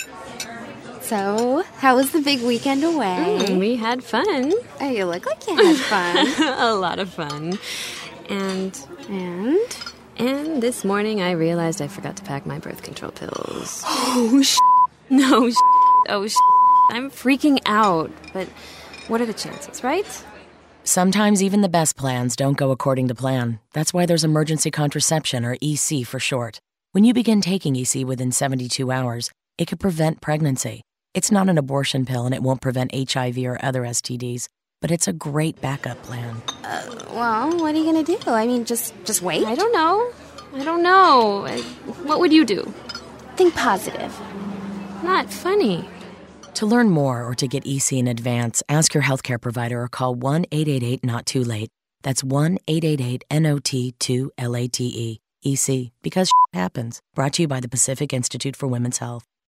So, how was the big weekend away? We had fun. Oh, you look like you had fun. A lot of fun. And this morning I realized I forgot to pack my birth control pills. Oh, No, oh, I'm freaking out. But what are the chances, right? Sometimes even the best plans don't go according to plan. That's why there's emergency contraception, or EC for short. When you begin taking EC within 72 hours, it could prevent pregnancy. It's not an abortion pill and it won't prevent HIV or other STDs, but it's a great backup plan. well, what are you going to do? I mean, just wait? I don't know. What would you do? Think positive. Not funny. To learn more or to get EC in advance, ask your healthcare provider or call 1-888-NOT-TOO-LATE. That's 1-888-NOT-2-LATE. EC, because happens. Brought to you by the Pacific Institute for Women's Health.